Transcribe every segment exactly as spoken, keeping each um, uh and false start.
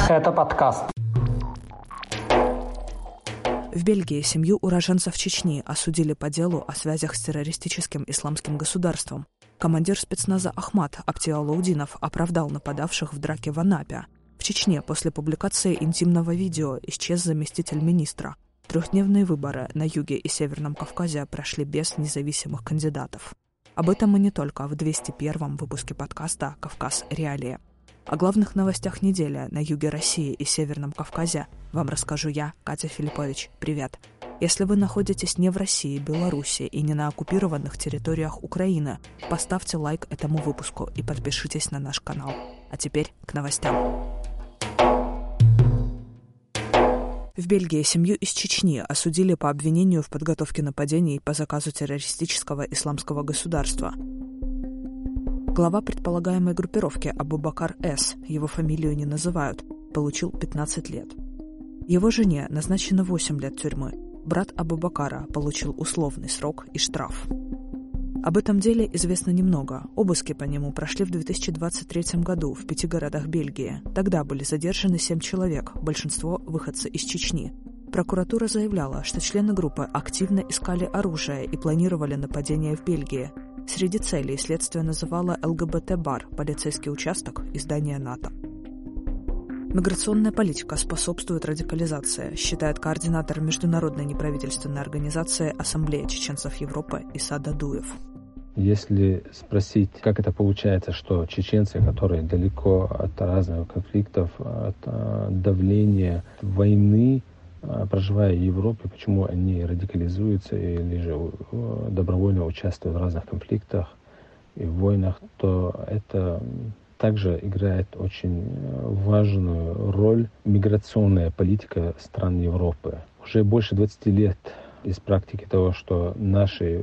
Это подкаст. В Бельгии семью уроженцев Чечни осудили по делу о связях с террористическим исламским государством. Командир спецназа Ахмат Аптиалаудинов оправдал нападавших в драке в Анапе. В Чечне после публикации интимного видео исчез заместитель министра. Трехдневные выборы на юге и Северном Кавказе прошли без независимых кандидатов. Об этом и не только в двести первом выпуске подкаста «Кавказ. Реалии». О главных новостях недели на юге России и Северном Кавказе вам расскажу я, Катя Филиппович. Привет! Если вы находитесь не в России, Беларуси и не на оккупированных территориях Украины, поставьте лайк этому выпуску и подпишитесь на наш канал. А теперь к новостям. В Бельгии семью из Чечни осудили по обвинению в подготовке нападений по заказу террористического исламского государства. Глава предполагаемой группировки Абубакар С., его фамилию не называют, получил пятнадцать лет. Его жене назначено восемь лет тюрьмы. Брат Абубакара получил условный срок и штраф. Об этом деле известно немного. Обыски по нему прошли в две тысячи двадцать третьем году в пяти городах Бельгии. Тогда были задержаны семь человек, большинство выходцы из Чечни. Прокуратура заявляла, что члены группы активно искали оружие и планировали нападение в Бельгии. Среди целей следствие называло ЛГБТ-бар, полицейский участок и здание НАТО. Миграционная политика способствует радикализации, считает координатор международной неправительственной организации «Ассамблея чеченцев Европы» Иса Дадуев. Если спросить, как это получается, что чеченцы, которые далеко от разных конфликтов, от давления войны, проживая в Европе, почему они радикализуются или же добровольно участвуют в разных конфликтах и войнах, то это также играет очень важную роль миграционная политика стран Европы. Уже больше двадцати лет из практики того, что наши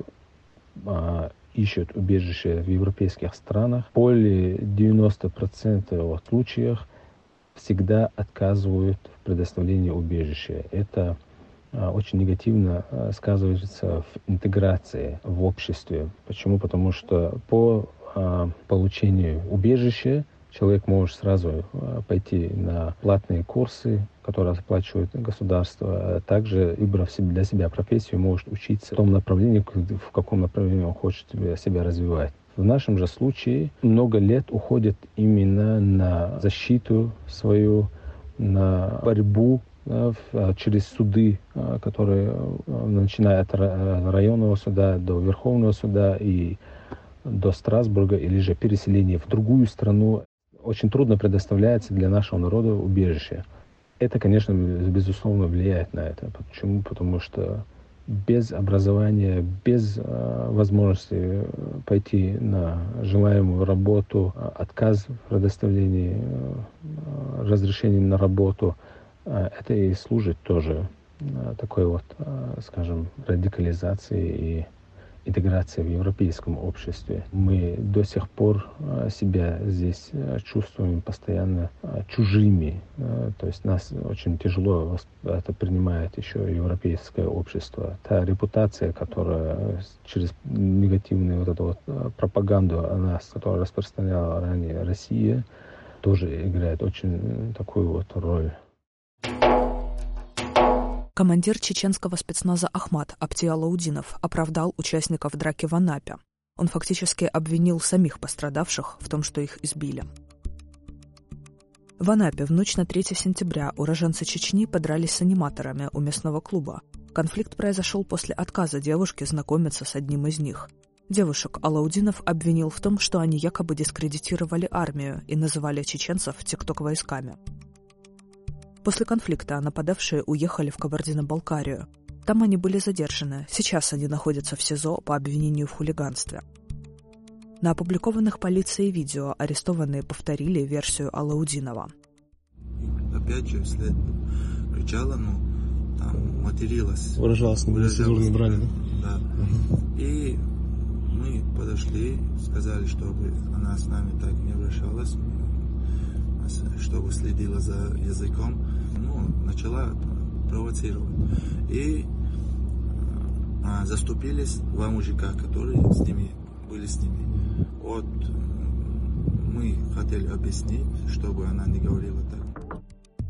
а, ищут убежище в европейских странах, более девяноста процентов случаев всегда отказывают в предоставлении убежища. Это а, очень негативно а, сказывается в интеграции в обществе. Почему? Потому что по а, получению убежища человек может сразу а, пойти на платные курсы, которые оплачивает государство. А также, выбрав для себя профессию, может учиться в том направлении, в каком направлении он хочет себя развивать. В нашем же случае много лет уходит именно на защиту свою, на борьбу да, через суды, которые, начиная от районного суда до Верховного суда и до Страсбурга, или же переселение в другую страну, очень трудно предоставляется для нашего народа убежище. Это, конечно, безусловно влияет на это. Почему? Потому что без образования, без э, возможности пойти на желаемую работу, отказ в предоставлении э, разрешения на работу, э, это и служит тоже э, такой вот, э, скажем, радикализацией и интеграцией в европейском обществе. Мы до сих пор э, себя здесь э, чувствуем постоянно э, чужими. Э, то есть нас очень тяжело это принимает еще европейское общество. Та репутация, которая через негативную вот эту вот пропаганду о нас, которую распространяла ранее Россия, тоже играет очень такую вот роль. Командир чеченского спецназа Ахмат Аптиалаудинов оправдал участников драки в Анапе. Он фактически обвинил самих пострадавших в том, что их избили. В Анапе в ночь на третье сентября уроженцы Чечни подрались с аниматорами у местного клуба. Конфликт произошел после отказа девушки знакомиться с одним из них. Девушек Алаудинов обвинил в том, что они якобы дискредитировали армию и называли чеченцев тикток-войсками. После конфликта нападавшие уехали в Кабардино-Балкарию. Там они были задержаны. Сейчас они находятся в СИЗО по обвинению в хулиганстве. На опубликованных полицией видео арестованные повторили версию Алаудинова. Опять же, вслед кричала, ну, там, материлась. Выражалась на нецензурной брани, да? Да. Угу. И мы подошли, сказали, чтобы она с нами так не обращалась, чтобы следила за языком. Ну, начала провоцировать. И а, заступились два мужика, которые с ними были с ними. Вот мы хотели объяснить, чтобы она не говорила так.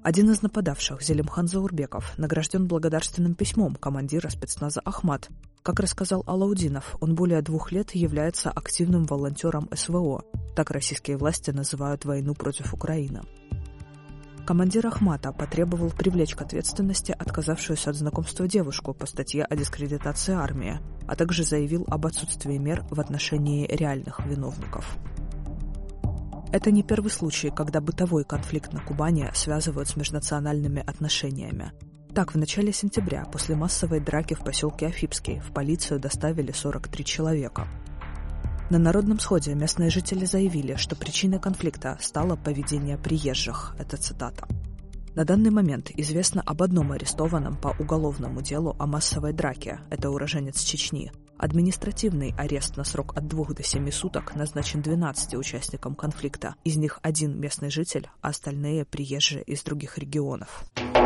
Один из нападавших, Зелимхан Заурбеков, награжден благодарственным письмом командира спецназа «Ахмат». Как рассказал Алаудинов, он более двух лет является активным волонтером эс вэ о. Так российские власти называют войну против Украины. Командир «Ахмата» потребовал привлечь к ответственности отказавшуюся от знакомства девушку по статье о дискредитации армии, а также заявил об отсутствии мер в отношении реальных виновников. Это не первый случай, когда бытовой конфликт на Кубани связывают с межнациональными отношениями. Так, в начале сентября, после массовой драки в поселке Афипский, в полицию доставили сорок три человека. На народном сходе местные жители заявили, что причиной конфликта стало поведение приезжих. Это цитата. На данный момент известно об одном арестованном по уголовному делу о массовой драке. Это уроженец Чечни. Административный арест на срок от двух до семи суток назначен двенадцати участникам конфликта. Из них один местный житель, а остальные приезжие из других регионов.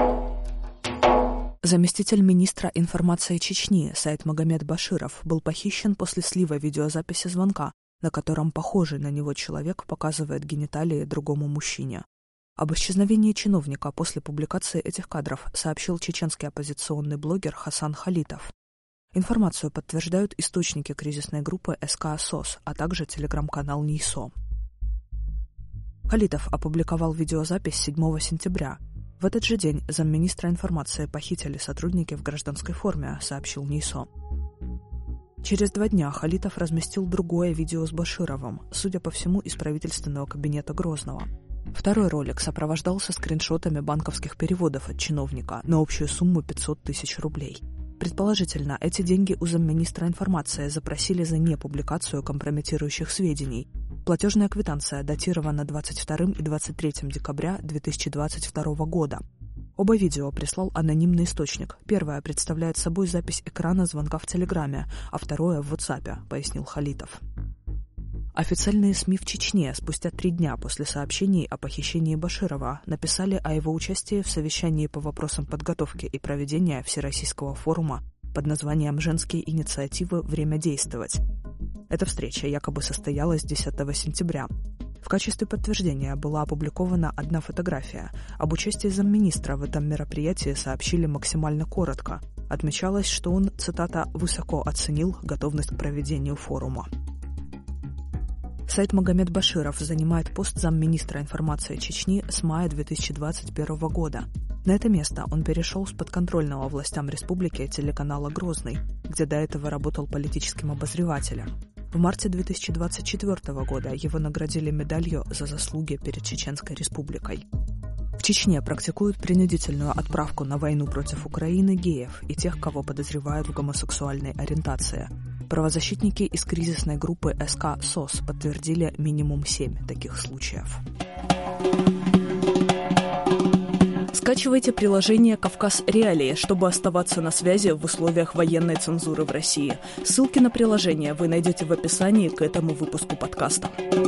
Заместитель министра информации Чечни Саид Магомед Баширов был похищен после слива видеозаписи звонка, на котором похожий на него человек показывает гениталии другому мужчине. Об исчезновении чиновника после публикации этих кадров сообщил чеченский оппозиционный блогер Хасан Халитов. Информацию подтверждают источники кризисной группы эс ка СОС, а также телеграм-канал НИСО. Халитов опубликовал видеозапись седьмого сентября. В этот же день замминистра информации похитили сотрудники в гражданской форме, сообщил НИСО. Через два дня Халитов разместил другое видео с Башировым, судя по всему, из правительственного кабинета Грозного. Второй ролик сопровождался скриншотами банковских переводов от чиновника на общую сумму пятьсот тысяч рублей. Предположительно, эти деньги у замминистра информации запросили за непубликацию компрометирующих сведений. Платежная квитанция датирована двадцать вторым и двадцать третьим декабря две тысячи двадцать второго года. Оба видео прислал анонимный источник. Первое представляет собой запись экрана звонка в Телеграме, а второе в WhatsApp, пояснил Халитов. Официальные СМИ в Чечне спустя три дня после сообщений о похищении Баширова написали о его участии в совещании по вопросам подготовки и проведения Всероссийского форума под названием «Женские инициативы. Время действовать». Эта встреча якобы состоялась десятого сентября. В качестве подтверждения была опубликована одна фотография. Об участии замминистра в этом мероприятии сообщили максимально коротко. Отмечалось, что он, цитата, «высоко оценил готовность к проведению форума». Саид Магомед Баширов занимает пост замминистра информации Чечни с мая две тысячи двадцать первого года. На это место он перешел с подконтрольного властям республики телеканала «Грозный», где до этого работал политическим обозревателем. В марте две тысячи двадцать четвертого года его наградили медалью за заслуги перед Чеченской республикой. В Чечне практикуют принудительную отправку на войну против Украины геев и тех, кого подозревают в гомосексуальной ориентации. Правозащитники из кризисной группы эс ка СОС подтвердили минимум семь таких случаев. Скачивайте приложение «Кавказ Реалии», чтобы оставаться на связи в условиях военной цензуры в России. Ссылки на приложение вы найдете в описании к этому выпуску подкаста.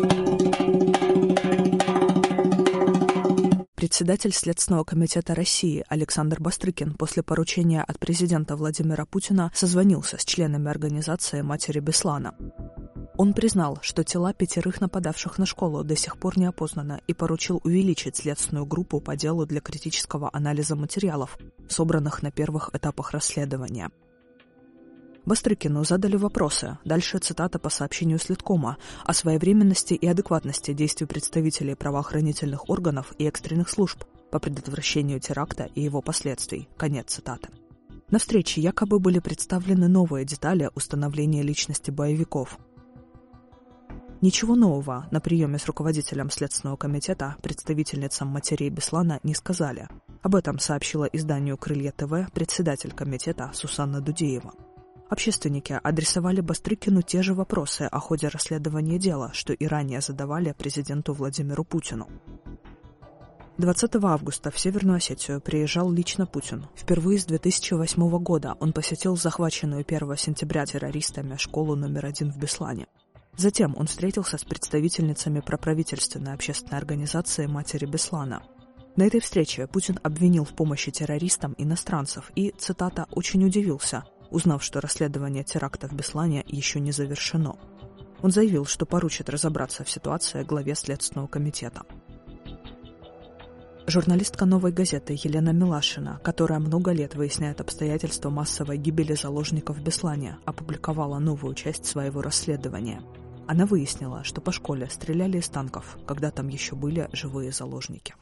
Председатель Следственного комитета России Александр Бастрыкин после поручения от президента Владимира Путина созвонился с членами организации «Матери Беслана». Он признал, что тела пятерых нападавших на школу до сих пор не опознаны, и поручил увеличить следственную группу по делу для критического анализа материалов, собранных на первых этапах расследования. Бастрыкину задали вопросы, дальше цитата по сообщению Следкома, о своевременности и адекватности действий представителей правоохранительных органов и экстренных служб по предотвращению теракта и его последствий. Конец цитаты. На встрече якобы были представлены новые детали установления личности боевиков. Ничего нового на приеме с руководителем Следственного комитета представительницам матерей Беслана не сказали. Об этом сообщила изданию «Крылья ТВ» председатель комитета Сусанна Дудеева. Общественники адресовали Бастрыкину те же вопросы о ходе расследования дела, что и ранее задавали президенту Владимиру Путину. двадцатого августа в Северную Осетию приезжал лично Путин. Впервые с две тысячи восьмого года он посетил захваченную первого сентября террористами школу номер один в Беслане. Затем он встретился с представительницами проправительственной общественной организации «Матери Беслана». На этой встрече Путин обвинил в помощи террористам иностранцев и, цитата, «очень удивился», узнав, что расследование теракта в Беслане еще не завершено. Он заявил, что поручит разобраться в ситуации главе Следственного комитета. Журналистка «Новой газеты» Елена Милашина, которая много лет выясняет обстоятельства массовой гибели заложников в Беслане, опубликовала новую часть своего расследования. Она выяснила, что по школе стреляли из танков, когда там еще были живые заложники.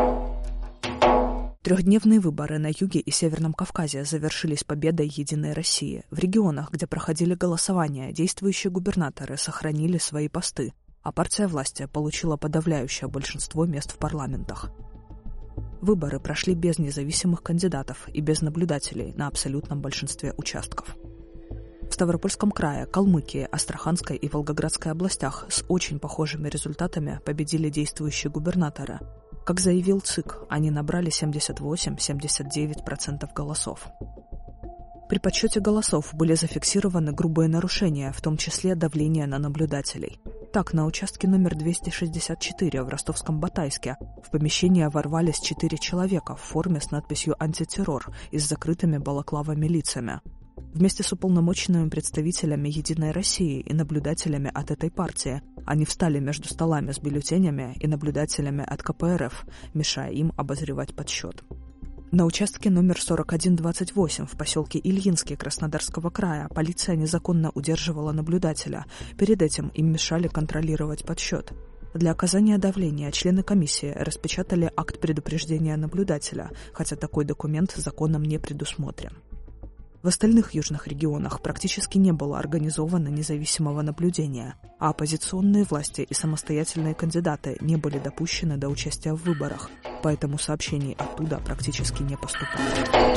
Трехдневные выборы на юге и Северном Кавказе завершились победой «Единой России». В регионах, где проходили голосования, действующие губернаторы сохранили свои посты, а партия власти получила подавляющее большинство мест в парламентах. Выборы прошли без независимых кандидатов и без наблюдателей на абсолютном большинстве участков. В Ставропольском крае, Калмыкии, Астраханской и Волгоградской областях с очень похожими результатами победили действующие губернаторы. Как заявил ЦИК, они набрали семьдесят восемь - семьдесят девять процентов голосов. При подсчете голосов были зафиксированы грубые нарушения, в том числе давление на наблюдателей. Так, на участке номер двести шестьдесят четыре в Ростовском Батайске в помещение ворвались четыре человека в форме с надписью «Антитеррор» и с закрытыми балаклавами лицами. Вместе с уполномоченными представителями «Единой России» и наблюдателями от этой партии они встали между столами с бюллетенями и наблюдателями от ка пэ эр эф, мешая им обозревать подсчет. На участке номер сорок один двадцать восемь в поселке Ильинский Краснодарского края полиция незаконно удерживала наблюдателя. Перед этим им мешали контролировать подсчет. Для оказания давления члены комиссии распечатали акт предупреждения наблюдателя, хотя такой документ законом не предусмотрен. В остальных южных регионах практически не было организовано независимого наблюдения, а оппозиционные власти и самостоятельные кандидаты не были допущены до участия в выборах, поэтому сообщений оттуда практически не поступало.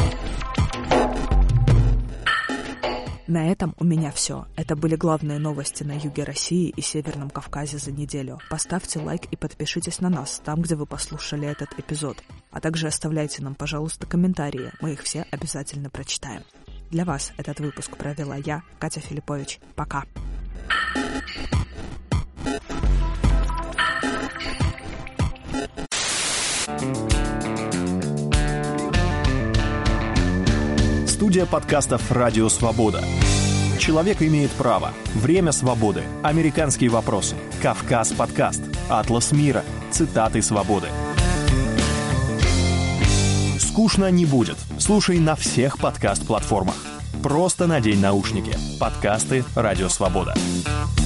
На этом у меня все. Это были главные новости на юге России и Северном Кавказе за неделю. Поставьте лайк и подпишитесь на нас там, где вы послушали этот эпизод. А также оставляйте нам, пожалуйста, комментарии. Мы их все обязательно прочитаем. Для вас этот выпуск провела я, Катя Филиппович. Пока! Студия подкастов «Радио Свобода». Человек имеет право. Время свободы. Американские вопросы. Кавказ подкаст. Атлас мира. Цитаты свободы. Скучно не будет. Слушай на всех подкаст-платформах. Просто надень наушники. Подкасты «Радио Свобода».